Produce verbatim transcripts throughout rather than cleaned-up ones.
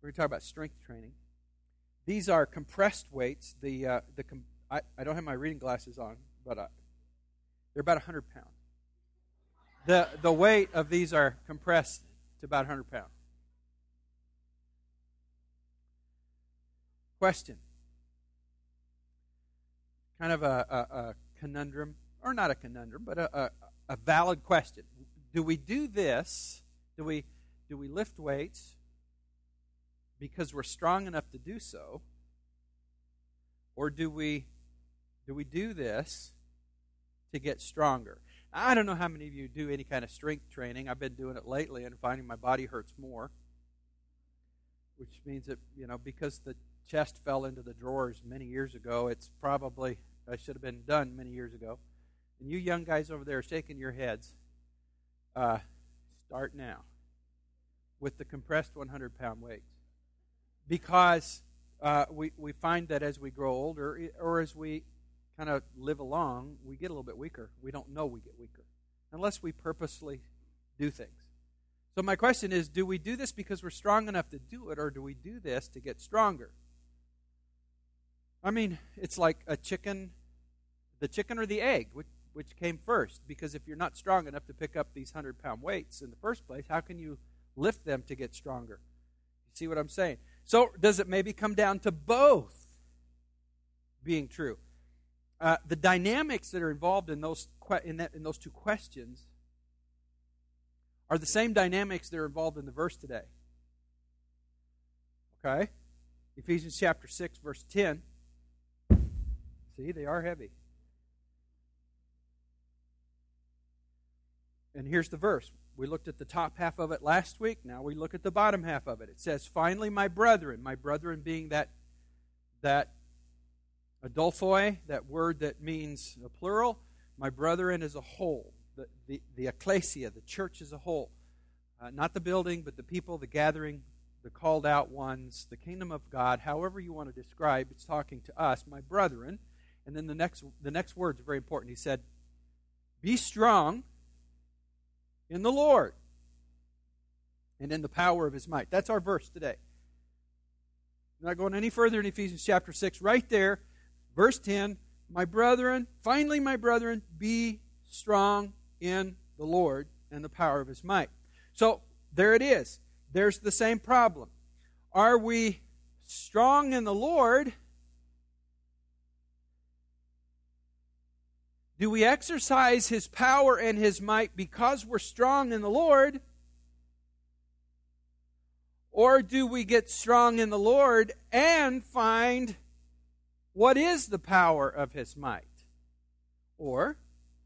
We're going to talk about strength training. These are compressed weights. The uh, the com- I, I don't have my reading glasses on, but uh, they're about one hundred pounds. The, the weight of these are compressed to about one hundred pounds. Question. Kind of a, a, a conundrum, or not a conundrum, but a, a, a valid question. Do we do this? Do we do we lift weights because we're strong enough to do so, or do we do we do this to get stronger? I don't know how many of you do any kind of strength training. I've been doing it lately and finding my body hurts more, which means that, you know, because the chest fell into the drawers many years ago, it's probably, I should have been done many years ago. And you young guys over there shaking your heads, uh, start now with the compressed one hundred pound weights. Because uh, we, we find that as we grow older, or as we kind of live along, we get a little bit weaker. We don't know we get weaker unless we purposely do things. So my question is, do we do this because we're strong enough to do it, or do we do this to get stronger? I mean, it's like a chicken, the chicken or the egg, which, which came first? Because if you're not strong enough to pick up these one hundred pound weights in the first place, how can you lift them to get stronger? You see what I'm saying? So does it maybe come down to both being true? Uh, the dynamics that are involved in those que- in, that, in those two questions are the same dynamics that are involved in the verse today. Okay? Ephesians chapter six, verse ten. See, they are heavy. And here's the verse. We looked at the top half of it last week. Now we look at the bottom half of it. It says, finally, my brethren, my brethren being that, that Adelphoi, that word that means a plural, my brethren as a whole, the, the, the ecclesia, the church as a whole. Uh, not the building, but the people, the gathering, the called out ones, the kingdom of God, however you want to describe, it's talking to us, my brethren. And then the next, the next words are very important. He said, be strong in the Lord and in the power of His might. That's our verse today. I'm not going any further in Ephesians chapter six. Right there, verse ten, my brethren, finally my brethren, be strong in the Lord and the power of His might. So there it is. There's the same problem. Are we strong in the Lord? Do we exercise His power and His might because we're strong in the Lord? Or do we get strong in the Lord and find what is the power of His might? Or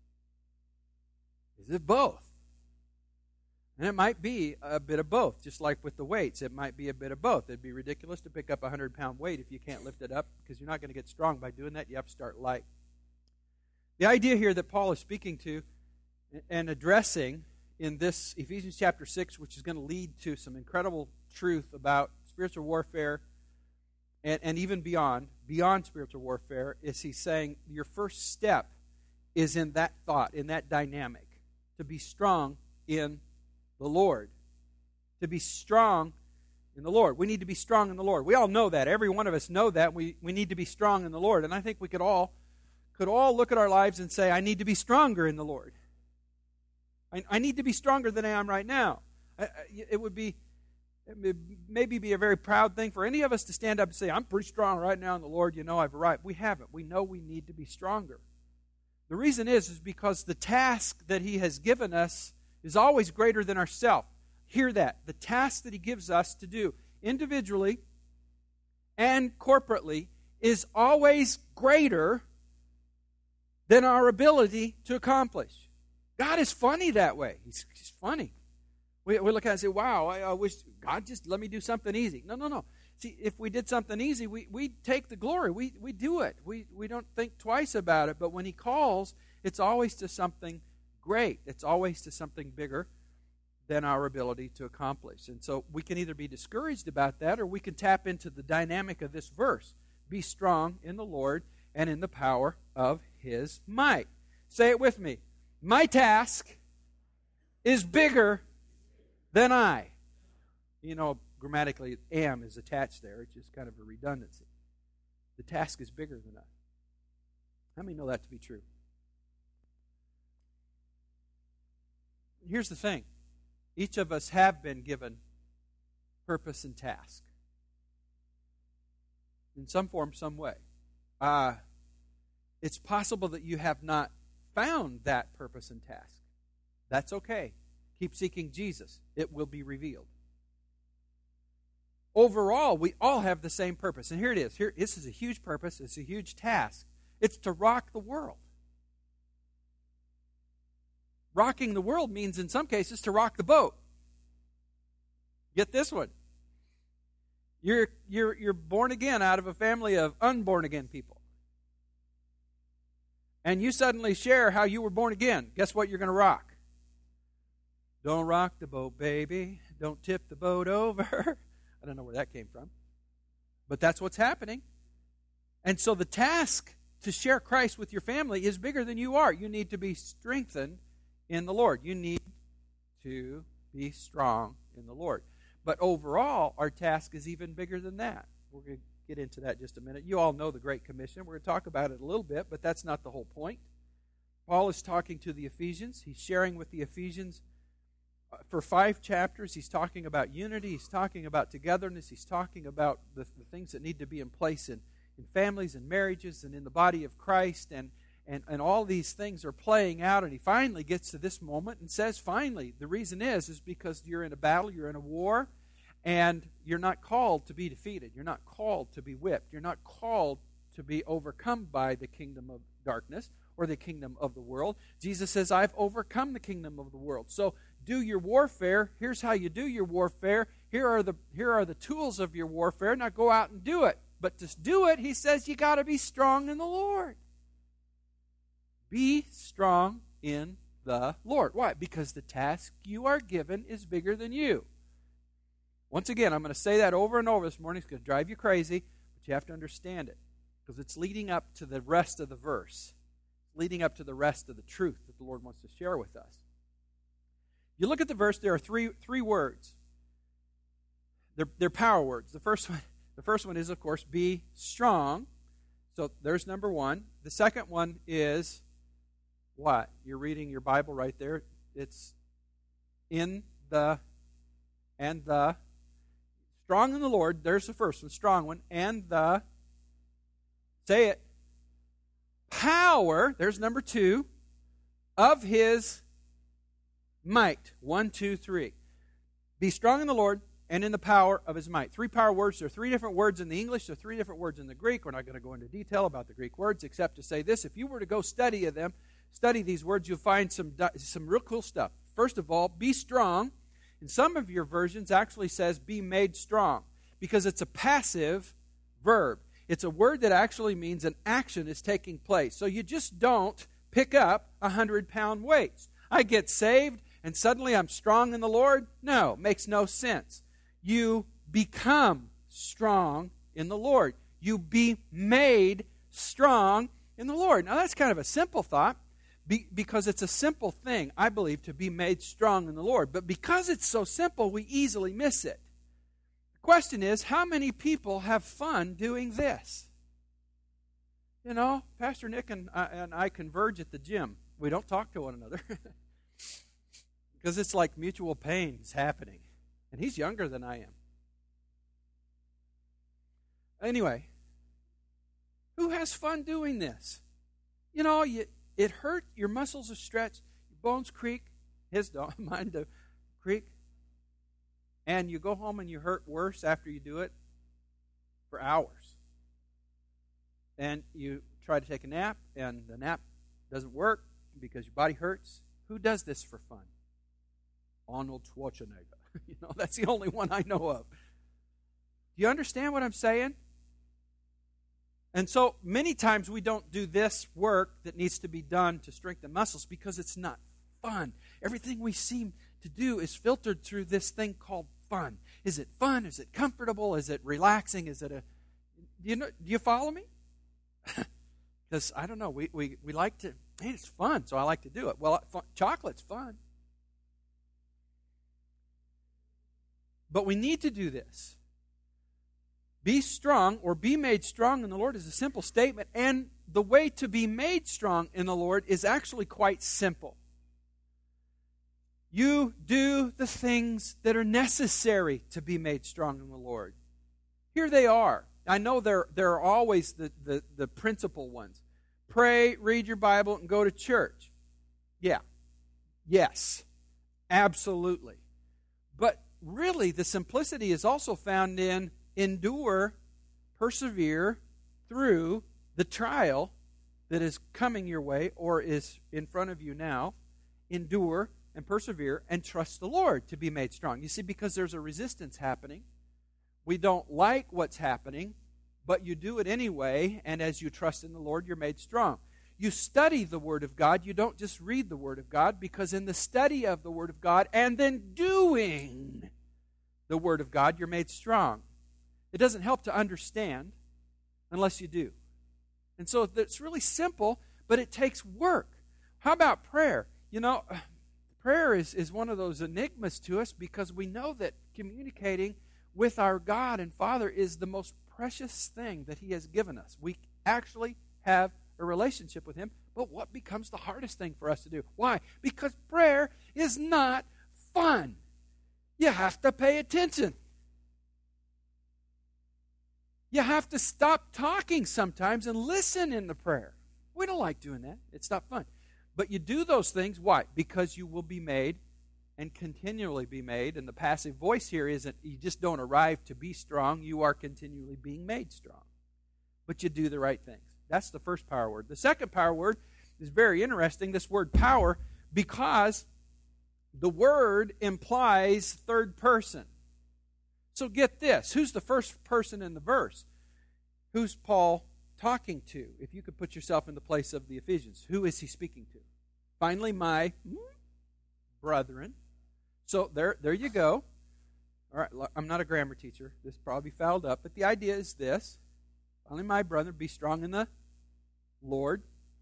is it both? And it might be a bit of both, just like with the weights. It might be a bit of both. It'd be ridiculous to pick up a one hundred pound weight if you can't lift it up, because you're not going to get strong by doing that. You have to start light. The idea here that Paul is speaking to and addressing in this Ephesians chapter six, which is going to lead to some incredible truth about spiritual warfare and, and even beyond, beyond spiritual warfare, is he's saying your first step is in that thought, in that dynamic, to be strong in the Lord. To be strong in the Lord. We need to be strong in the Lord. We all know that. Every one of us know that. We, we need to be strong in the Lord. And I think we could all could all look at our lives and say, I need to be stronger in the Lord. I, I need to be stronger than I am right now. I, I, it would be, it would maybe be a very proud thing for any of us to stand up and say, I'm pretty strong right now in the Lord. You know, I've arrived. We haven't. We know we need to be stronger. The reason is, is because the task that He has given us is always greater than ourselves. Hear that. The task that He gives us to do individually and corporately is always greater than our ability to accomplish. God is funny that way. He's, he's funny. We, we look at it and say, wow, I, I wish God just let me do something easy. No, no, no. See, if we did something easy, we, we take the glory. We, we do it. We, we don't think twice about it. But when He calls, it's always to something great. It's always to something bigger than our ability to accomplish. And so we can either be discouraged about that, or we can tap into the dynamic of this verse. Be strong in the Lord and in the power of His might. Say it with me. My task is bigger than I. You know, grammatically am is attached there. It's just kind of a redundancy. The task is bigger than us. How many know that to be true? Here's the thing. Each of us have been given purpose and task. In some form, some way. Uh, it's possible that you have not found that purpose and task. That's okay. Keep seeking Jesus. It will be revealed. Overall, we all have the same purpose. And here it is. Here, this is a huge purpose. It's a huge task. It's to rock the world. Rocking the world means, in some cases, to rock the boat. Get this one. You're, you're, you're born again out of a family of unborn again people. And you suddenly share how you were born again. Guess what you're going to rock? Don't rock the boat, baby. Don't tip the boat over. I don't know where that came from. But that's what's happening. And so the task to share Christ with your family is bigger than you are. You need to be strengthened in the Lord. You need to be strong in the Lord. But overall, our task is even bigger than that. We're going to get into that in just a minute. You all know the Great Commission. We're going to talk about it a little bit, but that's not the whole point. Paul is talking to the Ephesians. He's sharing with the Ephesians for five chapters. He's talking about unity. He's talking about togetherness. He's talking about the, the things that need to be in place in, in families and marriages and in the body of Christ. And, and, and all these things are playing out. And he finally gets to this moment and says, finally, the reason is, is because you're in a battle, you're in a war, and you're not called to be defeated. You're not called to be whipped. You're not called to be overcome by the kingdom of darkness or the kingdom of the world. Jesus says, I've overcome the kingdom of the world. So do your warfare. Here's how you do your warfare. Here are the here are the tools of your warfare. Now go out and do it. But to do it, he says, you got to be strong in the Lord. Be strong in the Lord. Why? Because the task you are given is bigger than you. Once again, I'm going to say that over and over this morning. It's going to drive you crazy, but you have to understand it because it's leading up to the rest of the verse, leading up to the rest of the truth that the Lord wants to share with us. You look at the verse, there are three three words. They're, they're power words. The first one, the first one is, of course, be strong. So there's number one. The second one is what? You're reading your Bible right there. It's in the and the strong in the Lord. There's the first one, strong one. And the, say it, power, there's number two, of his might. One, two, three. Be strong in the Lord and in the power of his might. Three power words. There are three different words in the English. There are three different words in the Greek. We're not going to go into detail about the Greek words except to say this. If you were to go study them, study these words, you'll find some, some real cool stuff. First of all, be strong. In some of your versions actually says be made strong because it's a passive verb. It's a word that actually means an action is taking place. So you just don't pick up a hundred-pound weights. I get saved and suddenly I'm strong in the Lord? No, makes no sense. You become strong in the Lord. You be made strong in the Lord. Now that's kind of a simple thought. Be, because it's a simple thing, I believe, to be made strong in the Lord. But because it's so simple, we easily miss it. The question is, how many people have fun doing this? You know, Pastor Nick and I, and I converge at the gym. We don't talk to one another. Because it's like mutual pain is happening. And he's younger than I am. Anyway, who has fun doing this? You know, you... It hurt. Your muscles are stretched. Your bones creak. His don't. Mine do creak. And you go home and you hurt worse after you do it for hours. And you try to take a nap, and the nap doesn't work because your body hurts. Who does this for fun? Arnold Schwarzenegger. You know, that's the only one I know of. Do you understand what I'm saying? And so many times we don't do this work that needs to be done to strengthen muscles because it's not fun. Everything we seem to do is filtered through this thing called fun. Is it fun? Is it comfortable? Is it relaxing? Is it a... Do you, know, do you follow me? Because, I don't know, we, we, we like to... Hey, it's fun, so I like to do it. Well, fun, chocolate's fun. But we need to do this. Be strong, or be made strong in the Lord, is a simple statement. And the way to be made strong in the Lord is actually quite simple. You do the things that are necessary to be made strong in the Lord. Here they are. I know there, there are always the, the, the principal ones. Pray, read your Bible, and go to church. Yeah. Yes. Absolutely. But really, the simplicity is also found in endure, persevere through the trial that is coming your way or is in front of you now. Endure and persevere and trust the Lord to be made strong. You see, because there's a resistance happening. We don't like what's happening, but you do it anyway, and as you trust in the Lord, you're made strong. You study the Word of God. You don't just read the Word of God, because in the study of the Word of God and then doing the Word of God, you're made strong. It doesn't help to understand unless you do. And so it's really simple, but it takes work. How about prayer? You know, prayer is, is one of those enigmas to us, because we know that communicating with our God and Father is the most precious thing that He has given us. We actually have a relationship with Him, but what becomes the hardest thing for us to do? Why? Because prayer is not fun. You have to pay attention. You have to stop talking sometimes and listen in the prayer. We don't like doing that. It's not fun. But you do those things. Why? Because you will be made and continually be made. And the passive voice here isn't you just don't arrive to be strong. You are continually being made strong. But you do the right things. That's the first power word. The second power word is very interesting, this word power, because the word implies third person. So get this. Who's the first person in the verse? Who's Paul talking to? If you could put yourself in the place of the Ephesians, who is he speaking to? Finally, my brethren. So there, there you go. All right, I'm not a grammar teacher. This probably fouled up, but the idea is this. Finally, my brethren, be strong in the Lord.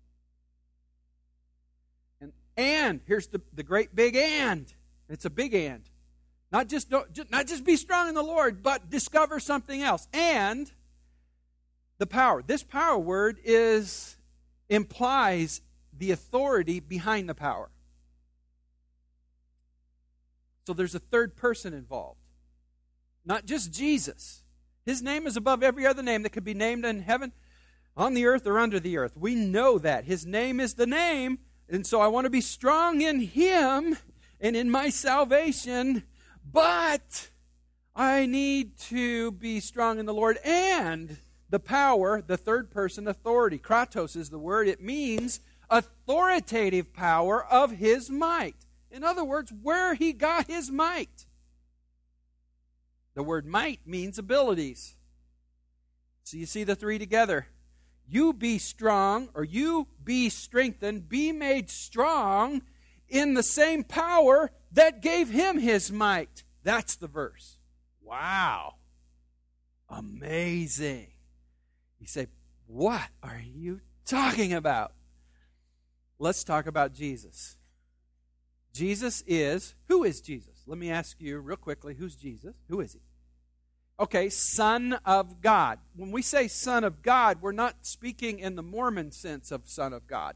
And, and here's the, the great big and. It's a big and. Not just, not just be strong in the Lord, but discover something else. And the power. This power word is implies the authority behind the power. So there's a third person involved. Not just Jesus. His name is above every other name that could be named in heaven, on the earth, or under the earth. We know that. His name is the name, and so I want to be strong in Him and in my salvation, but I need to be strong in the Lord and the power, the third person authority. Kratos is the word. It means authoritative power of His might. In other words, where He got His might. The word might means abilities. So you see the three together. You be strong, or you be strengthened, be made strong in the same power that gave Him His might. That's the verse. Wow. Amazing. You say, what are you talking about? Let's talk about Jesus. Jesus is, who is Jesus? Let me ask you real quickly, who's Jesus? Who is He? Okay, Son of God. When we say Son of God, we're not speaking in the Mormon sense of Son of God.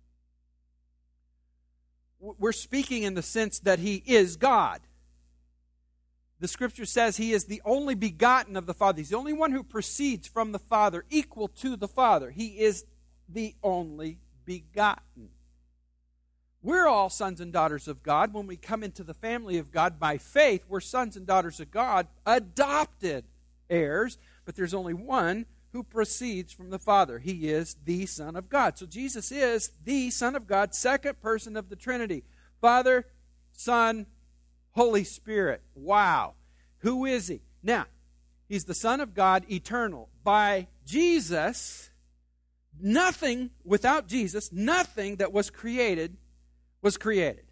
We're speaking in the sense that He is God. The Scripture says He is the only begotten of the Father. He's the only one who proceeds from the Father, equal to the Father. He is the only begotten. We're all sons and daughters of God. When we come into the family of God by faith, we're sons and daughters of God, adopted heirs, but there's only one who proceeds from the Father. He is the Son of God. So Jesus is the Son of God, second person of the Trinity. Father, Son, Holy Spirit. Wow. Who is He? Now, He's the Son of God, eternal. By Jesus, nothing without Jesus, nothing that was created was created.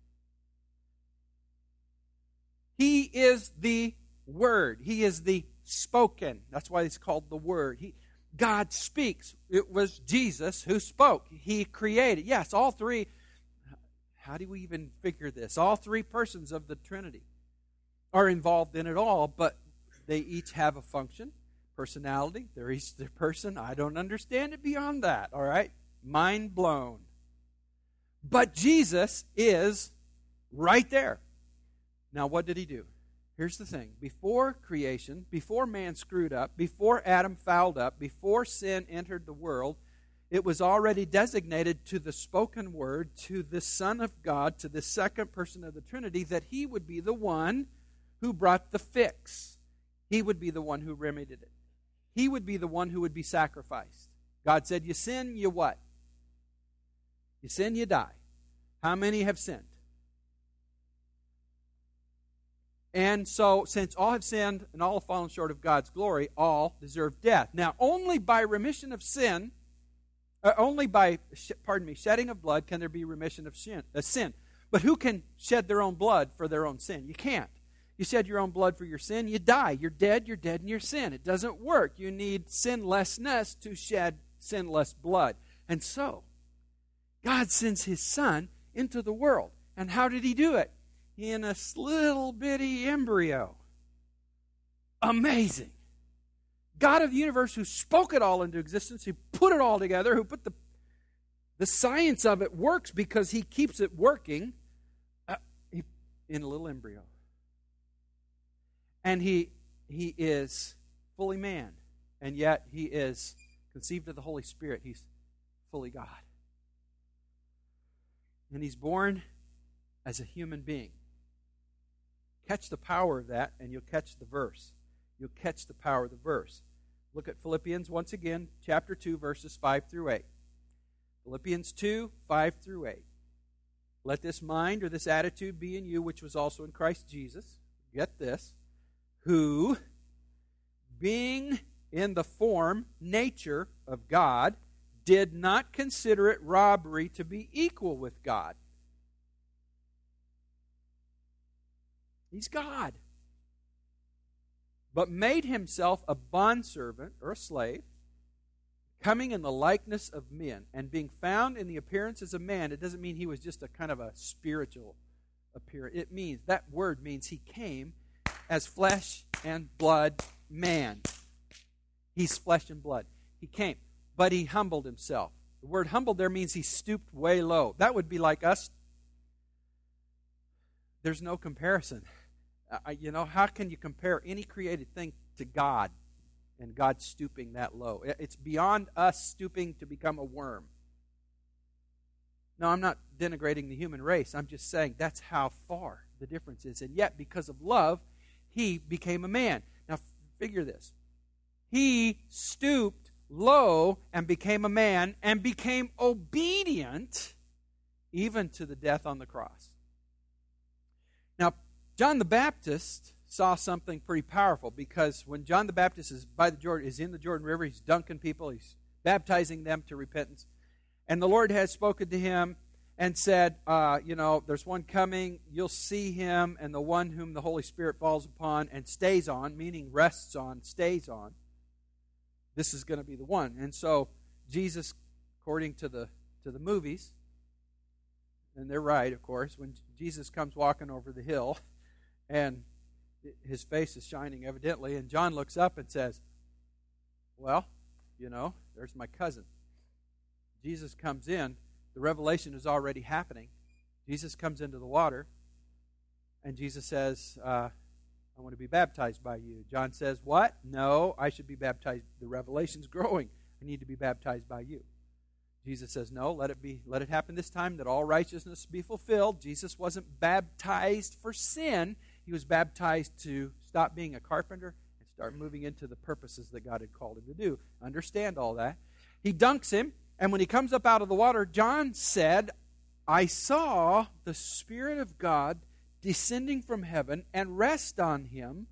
He is the Word. He is the spoken. That's why He's called the Word. He, God speaks. It was Jesus who spoke. He created. Yes, all three. How do we even figure this? All three persons of the Trinity are involved in it all, but they each have a function, personality. They're each their person. I don't understand it beyond that, all right? Mind blown. But Jesus is right there. Now, what did he do? Here's the thing. Before creation, before man screwed up, before Adam fouled up, before sin entered the world, it was already designated to the spoken word, to the Son of God, to the second person of the Trinity, that he would be the one who brought the fix. He would be the one who remedied it. He would be the one who would be sacrificed. God said, you sin, you what? You sin, you die. How many have sinned? And so, since all have sinned and all have fallen short of God's glory, all deserve death. Now, only by remission of sin, uh, only by, pardon me, shedding of blood can there be remission of sin, uh, sin. But who can shed their own blood for their own sin? You can't. You shed your own blood for your sin, you die. You're dead, you're dead in your sin. It doesn't work. You need sinlessness to shed sinless blood. And so, God sends His Son into the world. And how did He do it? In a little bitty embryo. Amazing. God of the universe who spoke it all into existence, who put it all together, who put the, the science of it works because He keeps it working uh, he, in a little embryo. And he, he is fully man, and yet He is conceived of the Holy Spirit. He's fully God. And He's born as a human being. Catch the power of that, and you'll catch the verse. You'll catch the power of the verse. Look at Philippians once again, chapter two, verses five through eight. Philippians two, five through eight. Let this mind or this attitude be in you, which was also in Christ Jesus. Get this. Who, being in the form, nature of God, did not consider it robbery to be equal with God. He's God. But made Himself a bondservant or a slave, coming in the likeness of men, and being found in the appearance as a man. It doesn't mean He was just a kind of a spiritual appearance. It means, that word means He came as flesh and blood man. He's flesh and blood. He came, but He humbled Himself. The word humbled there means He stooped way low. That would be like us. There's no comparison. Uh, you know, how can you compare any created thing to God and God stooping that low? It's beyond us stooping to become a worm. No, I'm not denigrating the human race. I'm just saying that's how far the difference is. And yet, because of love, He became a man. Now, figure this. He stooped low and became a man and became obedient even to the death on the cross. Now, John the Baptist saw something pretty powerful, because when John the Baptist is by the Jordan, is in the Jordan River, he's dunking people, he's baptizing them to repentance, and the Lord has spoken to him and said, uh, you know, there's one coming, you'll see him, and the one whom the Holy Spirit falls upon and stays on, meaning rests on, stays on, this is going to be the one. And so Jesus, according to the to the movies, and they're right, of course, when Jesus comes walking over the hill, and His face is shining evidently, and John looks up and says, well, you know, there's my cousin. Jesus comes in. The revelation is already happening. Jesus comes into the water, and Jesus says, uh, I want to be baptized by you. John says, what? No, I should be baptized. The revelation's growing. I need to be baptized by you. Jesus says, no, let it be. Let it happen this time, that all righteousness be fulfilled. Jesus wasn't baptized for sin. He was baptized to stop being a carpenter and start moving into the purposes that God had called him to do. Understand all that. He dunks him, and when he comes up out of the water, John said, I saw the Spirit of God descending from heaven and rest on him,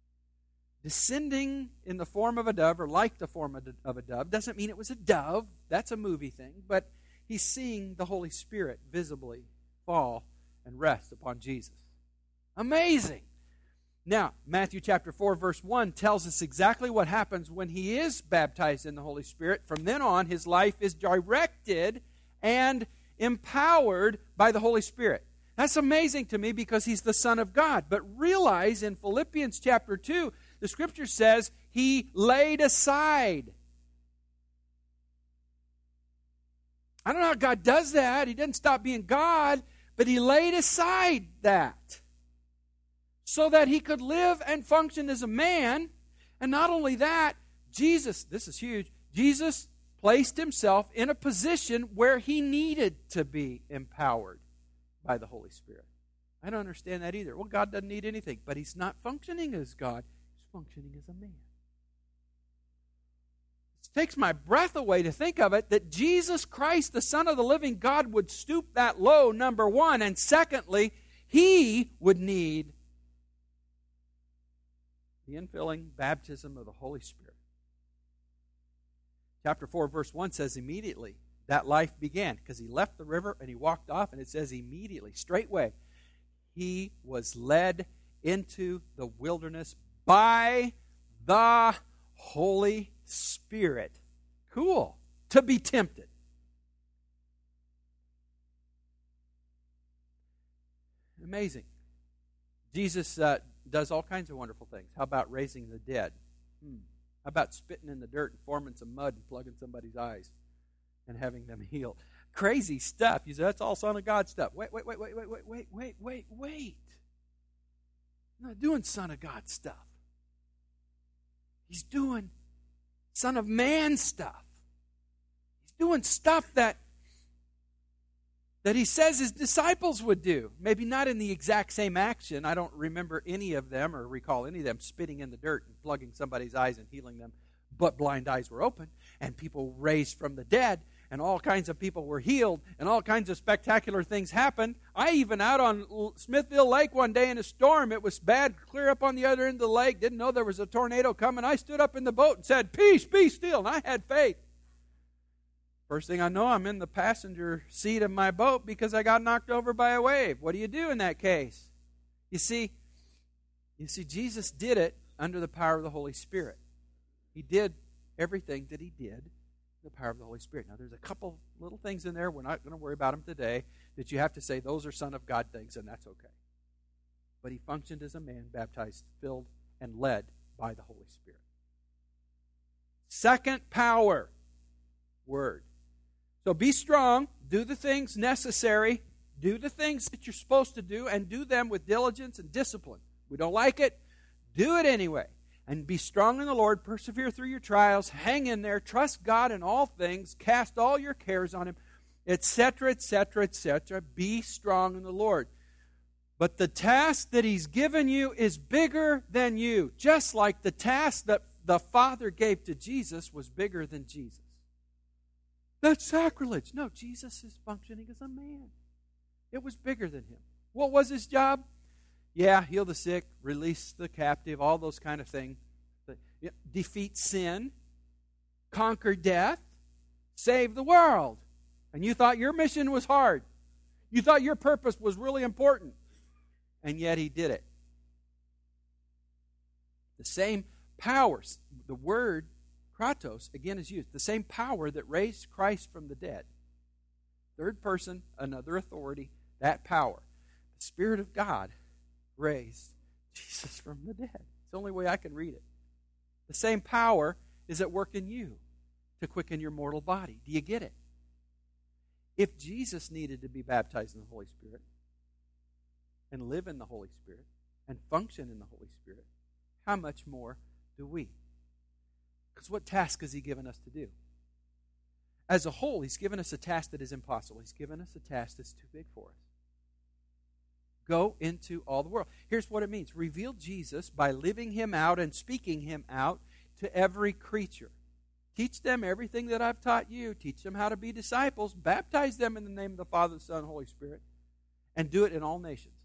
descending in the form of a dove, or like the form of a dove. Doesn't mean it was a dove. That's a movie thing. But he's seeing the Holy Spirit visibly fall and rest upon Jesus. Amazing. Now, Matthew chapter four, verse one tells us exactly what happens when he is baptized in the Holy Spirit. From then on, his life is directed and empowered by the Holy Spirit. That's amazing to me because he's the Son of God. But realize in Philippians chapter two, the Scripture says he laid aside. I don't know how God does that. He didn't stop being God, but he laid aside that so that he could live and function as a man. And not only that, Jesus, this is huge, Jesus placed himself in a position where he needed to be empowered by the Holy Spirit. I don't understand that either. Well, God doesn't need anything, but he's not functioning as God. He's functioning as a man. It takes my breath away to think of it, that Jesus Christ, the Son of the living God, would stoop that low, number one. And secondly, he would need the infilling baptism of the Holy Spirit. Chapter four, verse one says, immediately that life began, because he left the river and he walked off, and it says immediately, straightway, he was led into the wilderness by the Holy Spirit. Cool. To be tempted. Amazing. Jesus uh, does all kinds of wonderful things. How about raising the dead? Hmm. How about spitting in the dirt and forming some mud and plugging somebody's eyes and having them healed? Crazy stuff. You say, that's all Son of God stuff. Wait, wait, wait, wait, wait, wait, wait, wait, wait, wait. He's not doing Son of God stuff. He's doing Son of Man stuff. He's doing stuff that that he says his disciples would do. Maybe not in the exact same action. I don't remember any of them or recall any of them spitting in the dirt and plugging somebody's eyes and healing them, but blind eyes were open and people raised from the dead and all kinds of people were healed and all kinds of spectacular things happened. I even out on Smithville Lake one day in a storm, it was bad, clear up on the other end of the lake, didn't know there was a tornado coming. I stood up in the boat and said, peace, be still, and I had faith. First thing I know, I'm in the passenger seat of my boat because I got knocked over by a wave. What do you do in that case? You see, you see, Jesus did it under the power of the Holy Spirit. He did everything that he did in the power of the Holy Spirit. Now, there's a couple little things in there. We're not going to worry about them today that you have to say those are Son of God things, and that's okay. But he functioned as a man, baptized, filled, and led by the Holy Spirit. Second power, Word. So be strong, do the things necessary, do the things that you're supposed to do, and do them with diligence and discipline. We don't like it, do it anyway. And be strong in the Lord, persevere through your trials, hang in there, trust God in all things, cast all your cares on Him, et cetera, et cetera, et cetera. Be strong in the Lord. But the task that He's given you is bigger than you, just like the task that the Father gave to Jesus was bigger than Jesus. That's sacrilege. No, Jesus is functioning as a man. It was bigger than him. What was his job? Yeah, heal the sick, release the captive, all those kind of things. Defeat sin, conquer death, save the world. And you thought your mission was hard. You thought your purpose was really important. And yet he did it. The same powers, the word Kratos, again, is used. The same power that raised Christ from the dead. Third person, another authority, that power. The Spirit of God raised Jesus from the dead. It's the only way I can read it. The same power is at work in you to quicken your mortal body. Do you get it? If Jesus needed to be baptized in the Holy Spirit and live in the Holy Spirit and function in the Holy Spirit, how much more do we? Because what task has He given us to do? As a whole, He's given us a task that is impossible. He's given us a task that's too big for us. Go into all the world. Here's what it means. Reveal Jesus by living Him out and speaking Him out to every creature. Teach them everything that I've taught you. Teach them how to be disciples. Baptize them in the name of the Father, the Son, and Holy Spirit. And do it in all nations.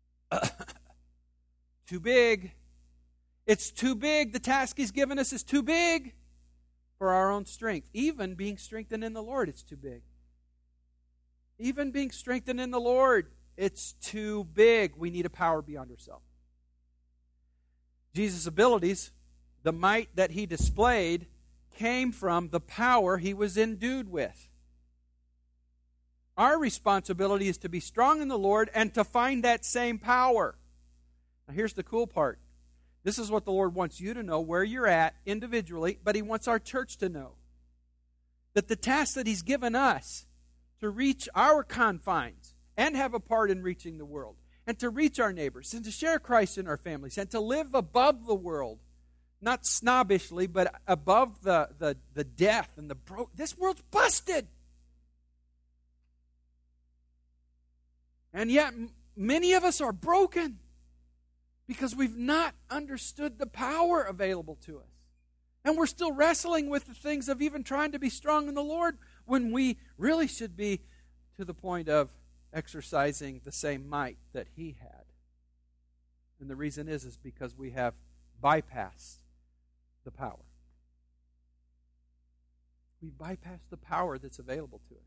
Too big. It's too big. The task He's given us is too big for our own strength. Even being strengthened in the Lord, it's too big. Even being strengthened in the Lord, it's too big. We need a power beyond ourselves. Jesus' abilities, the might that He displayed, came from the power He was endued with. Our responsibility is to be strong in the Lord and to find that same power. Now here's the cool part. This is what the Lord wants you to know, where you're at individually, but He wants our church to know. That the task that He's given us to reach our confines and have a part in reaching the world, and to reach our neighbors, and to share Christ in our families, and to live above the world, not snobbishly, but above the, the, the death and the broke. This world's busted. And yet, many of us are broken because we've not understood the power available to us. And we're still wrestling with the things of even trying to be strong in the Lord when we really should be to the point of exercising the same might that He had. And the reason is, is because we have bypassed the power. We've bypassed the power that's available to us.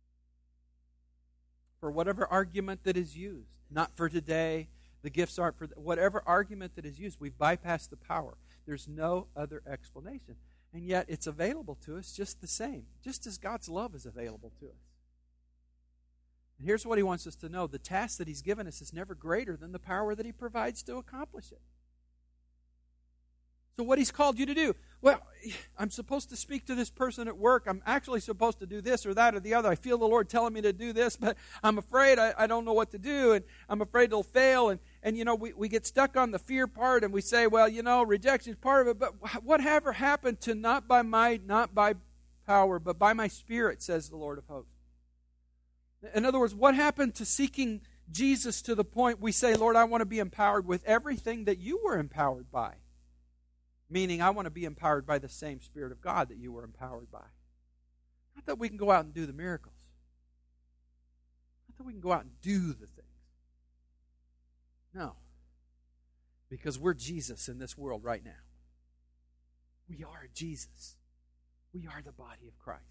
For whatever argument that is used, not for today, the gifts aren't for th- whatever argument that is used, we've bypassed the power. There's no other explanation. And yet it's available to us just the same, just as God's love is available to us. And here's what He wants us to know. The task that He's given us is never greater than the power that He provides to accomplish it. So what He's called you to do, well, I'm supposed to speak to this person at work. I'm actually supposed to do this or that or the other. I feel the Lord telling me to do this, but I'm afraid I, I don't know what to do, and I'm afraid it'll fail. And, and you know, we, we get stuck on the fear part, and we say, well, you know, rejection is part of it, but whatever happened to not by might, not by power, but by my Spirit, says the Lord of hosts. In other words, what happened to seeking Jesus to the point we say, Lord, I want to be empowered with everything that you were empowered by? Meaning, I want to be empowered by the same Spirit of God that you were empowered by. Not that we can go out and do the miracles. Not that we can go out and do the things. No. Because we're Jesus in this world right now. We are Jesus. We are the body of Christ.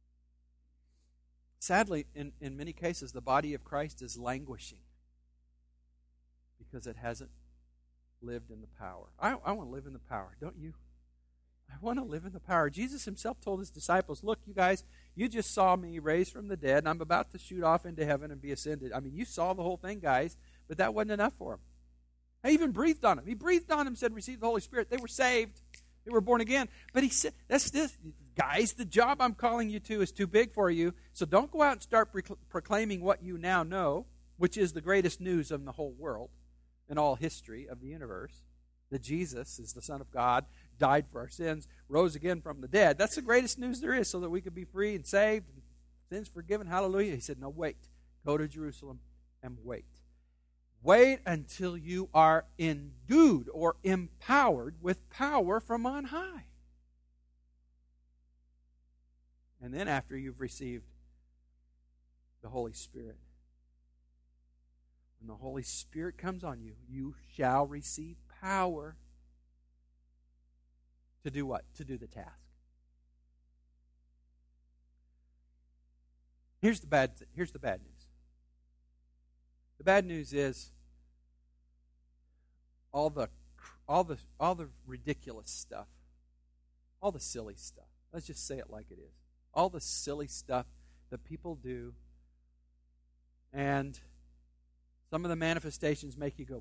Sadly, in, in many cases, the body of Christ is languishing because it hasn't lived in the power. I, I want to live in the power, don't you? I want to live in the power. Jesus Himself told His disciples, look, you guys, you just saw me raised from the dead, and I'm about to shoot off into heaven and be ascended. I mean, you saw the whole thing, guys, but that wasn't enough for Him. I even breathed on Him. He breathed on Him, said, receive the Holy Spirit. They were saved. They were born again. But He said, that's this. Guys, the job I'm calling you to is too big for you, so don't go out and start procl- proclaiming what you now know, which is the greatest news of the whole world in all history of the universe, that Jesus is the Son of God, died for our sins, rose again from the dead. That's the greatest news there is, so that we could be free and saved, and sins forgiven. Hallelujah. He said, no, wait. Go to Jerusalem and wait. Wait until you are endued or empowered with power from on high. And then after you've received the Holy Spirit, when the Holy Spirit comes on you, you shall receive power to do what? To do the task. Here's the bad th- here's the bad news. The bad news is all the all the all the ridiculous stuff, all the silly stuff. Let's just say it like it is. All the silly stuff that people do, and some of the manifestations make you go,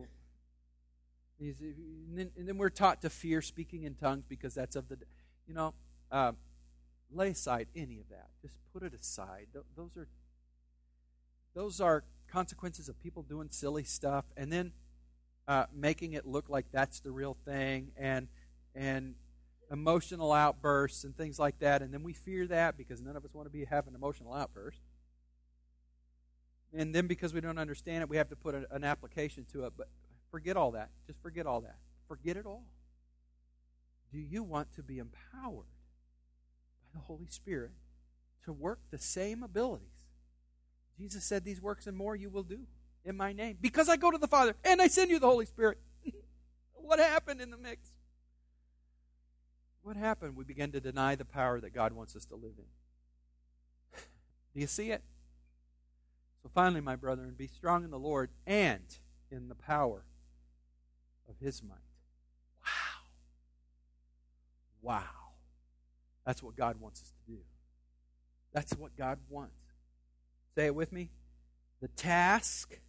and then, and then we're taught to fear speaking in tongues because that's of the, you know, uh, lay aside any of that. Just put it aside. Those are, those are consequences of people doing silly stuff, and then uh, making it look like that's the real thing, and and emotional outbursts and things like that, and then we fear that because none of us want to be have an emotional outburst. And then because we don't understand it, we have to put a, an application to it. But forget all that. Just forget all that. Forget it all. Do you want to be empowered by the Holy Spirit to work the same abilities? Jesus said, these works and more you will do in my name, because I go to the Father and I send you the Holy Spirit. What happened in the mix? What happened? We began to deny the power that God wants us to live in. Do you see it? So finally, my brethren, be strong in the Lord and in the power of His might. Wow. Wow. That's what God wants us to do. That's what God wants. Say it with me. The task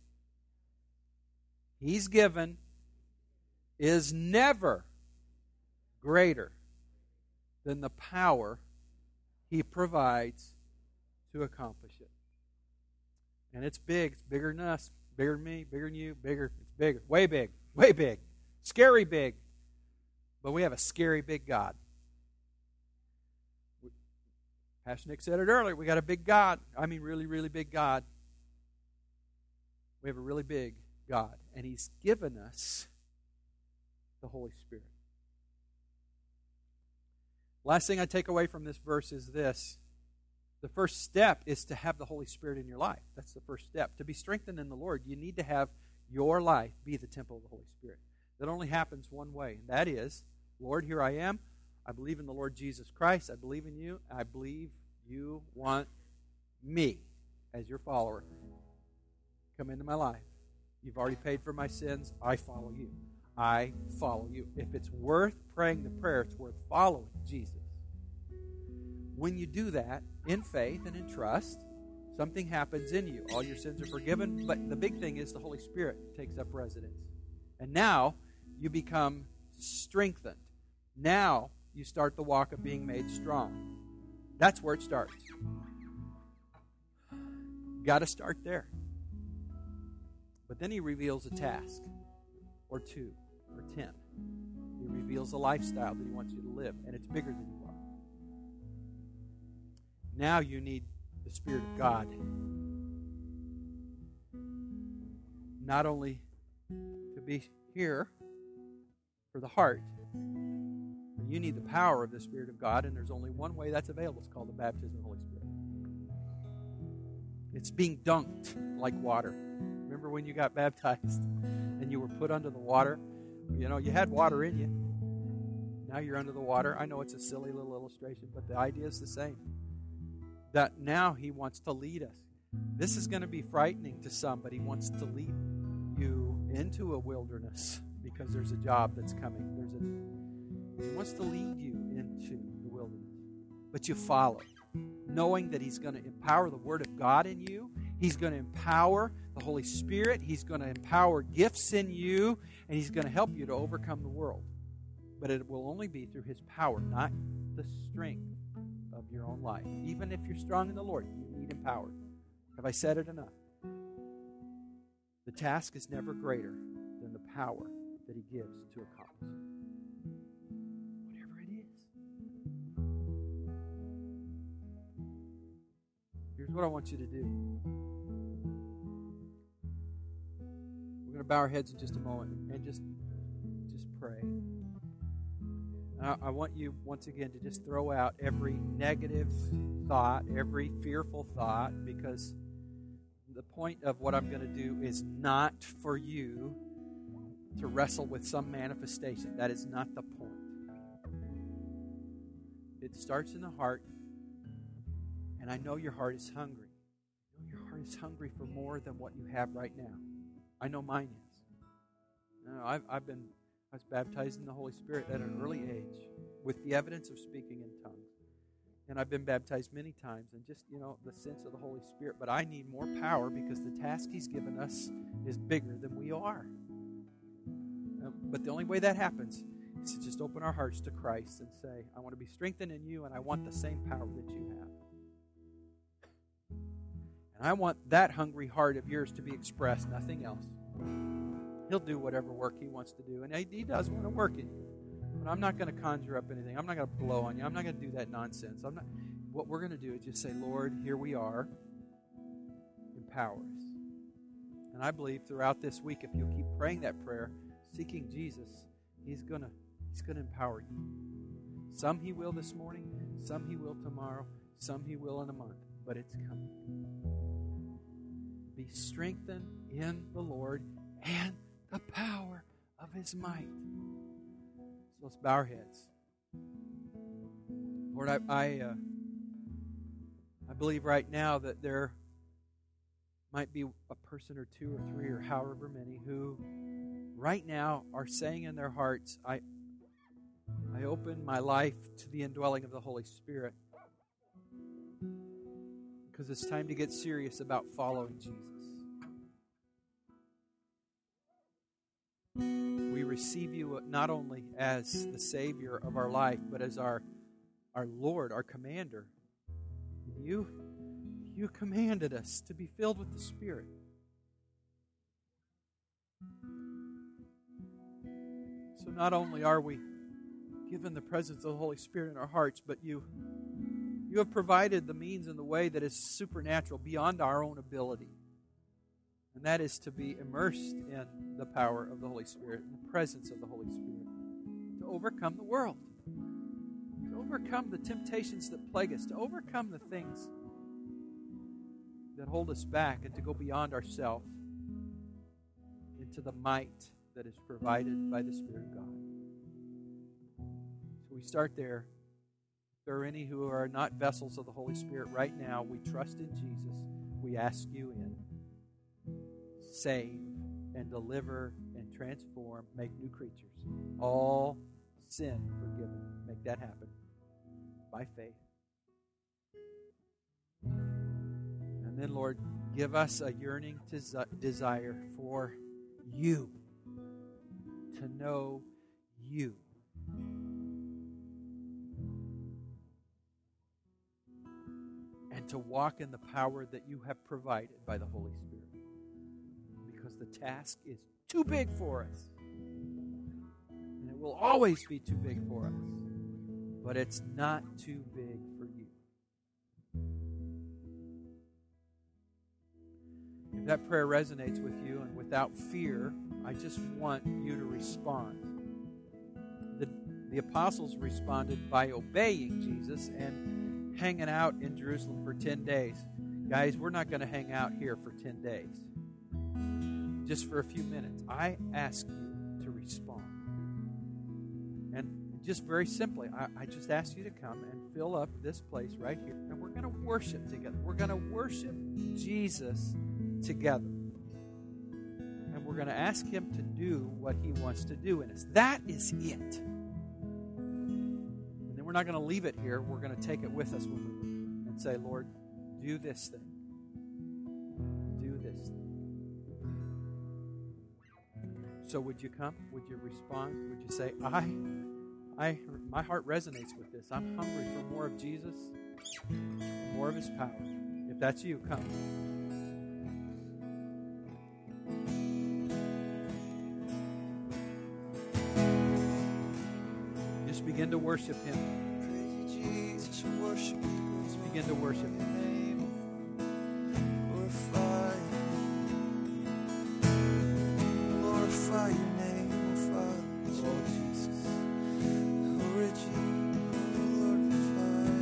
He's given is never greater than the power He provides to accomplish it. And it's big. It's bigger than us. Bigger than me. Bigger than you. Bigger. It's bigger. Way big. Way big. Scary big. But we have a scary big God. Pastor Nick said it earlier. We got a big God. I mean, really, really big God. We have a really big God. And He's given us the Holy Spirit. Last thing I take away from this verse is this. The first step is to have the Holy Spirit in your life. That's the first step. To be strengthened in the Lord, you need to have your life be the temple of the Holy Spirit. That only happens one way, and that is, Lord, here I am. I believe in the Lord Jesus Christ. I believe in you. I believe you want me as your follower. Come into my life. You've already paid for my sins. I follow you. I follow you. If it's worth praying the prayer, it's worth following Jesus. When you do that, in faith and in trust, something happens in you. All your sins are forgiven, but the big thing is the Holy Spirit takes up residence. And now you become strengthened. Now you start the walk of being made strong. That's where it starts. Got to start there. But then He reveals a task, or two, or ten. He reveals a lifestyle that He wants you to live, and it's bigger than you are. Now you need the Spirit of God. Not only to be here for the heart, but you need the power of the Spirit of God, and there's only one way that's available. It's called the baptism of the Holy Spirit. It's being dunked like water. Remember when you got baptized and you were put under the water? You know, you had water in you. Now you're under the water. I know it's a silly little illustration, but the idea is the same. That now He wants to lead us. This is going to be frightening to some, but He wants to lead you into a wilderness because there's a job that's coming. There's a He wants to lead you into the wilderness. But you follow, knowing that He's going to empower the Word of God in you. He's going to empower the Holy Spirit. He's going to empower gifts in you, and He's going to help you to overcome the world. But it will only be through His power, not the strength of your own life. Even if you're strong in the Lord, you need empowered. Have I said it enough? The task is never greater than the power that He gives to accomplish it. Whatever it is. Here's what I want you to do. We're going to bow our heads in just a moment and just, just pray. I want you, once again, to just throw out every negative thought, every fearful thought, because the point of what I'm going to do is not for you to wrestle with some manifestation. That is not the point. It starts in the heart, and I know your heart is hungry. I know your heart is hungry for more than what you have right now. I know mine is. You know, I've, I've been... I was baptized in the Holy Spirit at an early age with the evidence of speaking in tongues. And I've been baptized many times and just, you know, the sense of the Holy Spirit. But I need more power because the task He's given us is bigger than we are. Uh, but the only way that happens is to just open our hearts to Christ and say, I want to be strengthened in you and I want the same power that you have. And I want that hungry heart of yours to be expressed, nothing else. He'll do whatever work He wants to do. And He does want to work in you. But I'm not going to conjure up anything. I'm not going to blow on you. I'm not going to do that nonsense. I'm not. What we're going to do is just say, Lord, here we are. Empower us. And I believe throughout this week, if you'll keep praying that prayer, seeking Jesus, He's going to He's going to empower you. Some He will this morning. Some He will tomorrow. Some He will in a month. But it's coming. Be strengthened in the Lord and the power of His might. So let's bow our heads. Lord, I I, uh, I believe right now that there might be a person or two or three or however many who right now are saying in their hearts, I I open my life to the indwelling of the Holy Spirit because it's time to get serious about following Jesus. We receive you not only as the Savior of our life, but as our, our Lord, our Commander. You, you commanded us to be filled with the Spirit. So not only are we given the presence of the Holy Spirit in our hearts, but you, you have provided the means and the way that is supernatural, beyond our own ability. And that is to be immersed in the power of the Holy Spirit, in the presence of the Holy Spirit, to overcome the world, to overcome the temptations that plague us, to overcome the things that hold us back, and to go beyond ourselves into the might that is provided by the Spirit of God. So we start there. If there are any who are not vessels of the Holy Spirit right now, we trust in Jesus. We ask you in. Save and deliver and transform, make new creatures. All sin forgiven. Make that happen by faith. And then, Lord, give us a yearning desi- desire for you, to know you. And to walk in the power that you have provided by the Holy Spirit. Because the task is too big for us. And it will always be too big for us. But it's not too big for you. If that prayer resonates with you, and without fear, I just want you to respond. The, the apostles responded by obeying Jesus and hanging out in Jerusalem for ten days. Guys, we're not going to hang out here for ten days. Just for a few minutes. I ask you to respond. And just very simply, I, I just ask you to come and fill up this place right here. And we're going to worship together. We're going to worship Jesus together. And we're going to ask him to do what he wants to do in us. That is it. And then we're not going to leave it here. We're going to take it with us when we leave and say, Lord, do this thing. Do this thing. So would you come? Would you respond? Would you say, I, I, my heart resonates with this. I'm hungry for more of Jesus, more of his power. If that's you, come. Just begin to worship him. Praise you, Jesus, worship you. Just begin to worship him. Glorify you. Glorify your name, oh Father. Oh, Jesus. Lord, you glorify.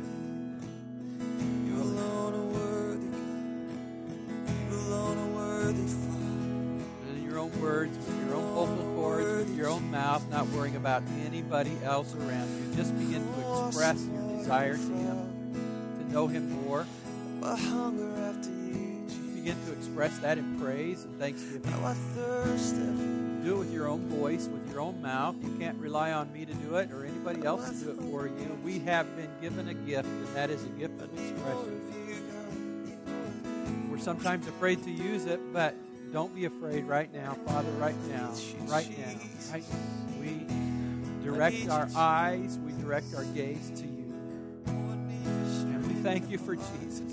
You alone are worthy, God. You alone are worthy, Father. In your own words, with your own vocal cords, with your own mouth, not worrying about anybody else around you. Just begin to express your desire to him, to know him more. My hunger after you, Just begin to express that in praise and thanksgiving. how I thirst after you. Do it with your own voice, with your own mouth. You can't rely on me to do it or anybody else to do it for you. We have been given a gift, and that is a gift of expression. We're sometimes afraid to use it, but don't be afraid right now, Father, right now, right now, right now. We direct our eyes, we direct our gaze to you. And we thank you for Jesus.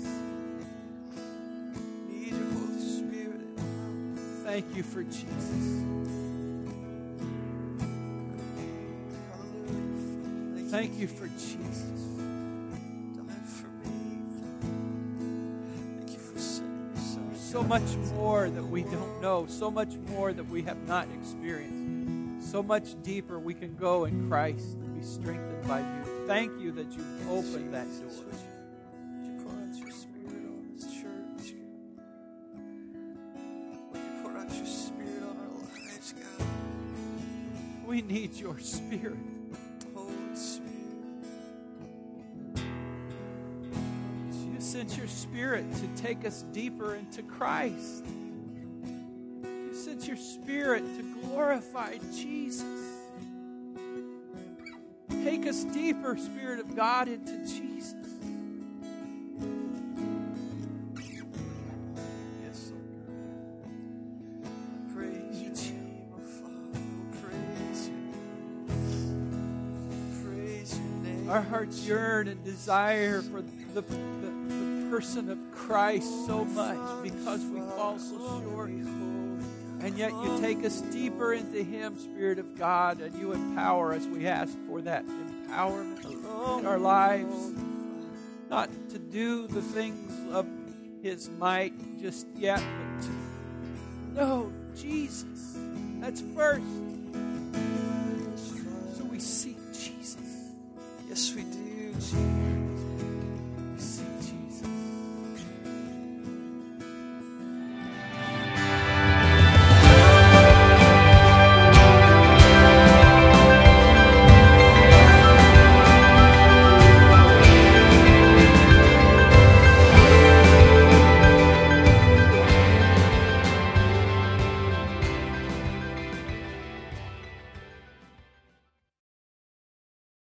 Need your Holy Spirit. Thank you for Jesus. Hallelujah. Thank you for Jesus. Die for me. Thank you for sending your Son. So much more that we don't know, so much more that we have not experienced, so much deeper we can go in Christ and be strengthened by you. Thank you that you've opened that door. Jesus, would you, would you pour out your Spirit on this church, God? Would you pour out your Spirit on our lives, God? We need your Spirit. Holy Spirit. You sent your Spirit to take us deeper into Christ. You sent your Spirit to glorify Jesus. Take us deeper, Spirit of God, into Jesus. Our hearts yearn and desire for the, the, the person of Christ so much because we fall so short. And yet you take us deeper into Him, Spirit of God, and you empower us. We ask for that empowerment in our lives, not to do the things of His might just yet, but to know Jesus. That's first.